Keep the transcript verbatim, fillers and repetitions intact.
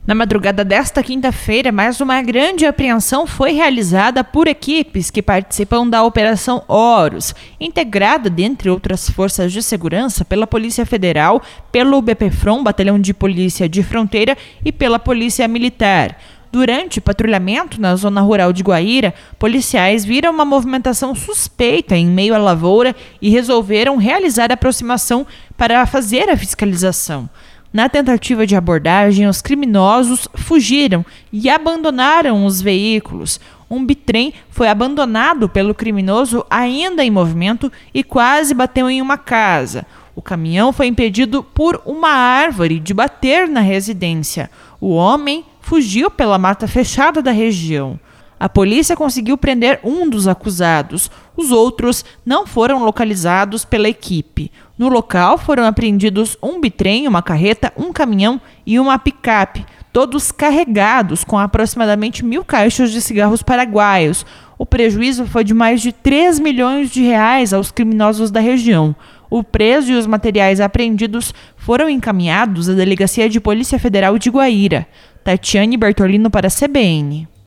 Na madrugada desta quinta-feira, mais uma grande apreensão foi realizada por equipes que participam da Operação Horus, integrada, dentre outras forças de segurança, pela Polícia Federal, pelo BPFROM, Batalhão de Polícia de Fronteira, e pela Polícia Militar. Durante patrulhamento na zona rural de Guaíra, policiais viram uma movimentação suspeita em meio à lavoura e resolveram realizar a aproximação para fazer a fiscalização. Na tentativa de abordagem, os criminosos fugiram e abandonaram os veículos. Um bitrem foi abandonado pelo criminoso ainda em movimento e quase bateu em uma casa. O caminhão foi impedido por uma árvore de bater na residência. O homem fugiu pela mata fechada da região. A polícia conseguiu prender um dos acusados. Os outros não foram localizados pela equipe. No local foram apreendidos um bitrem, uma carreta, um caminhão e uma picape, todos carregados com aproximadamente mil caixas de cigarros paraguaios. O prejuízo foi de mais de três milhões de reais aos criminosos da região. O preso e os materiais apreendidos foram encaminhados à Delegacia de Polícia Federal de Guaíra. Tatiane Bertolino para a C B N.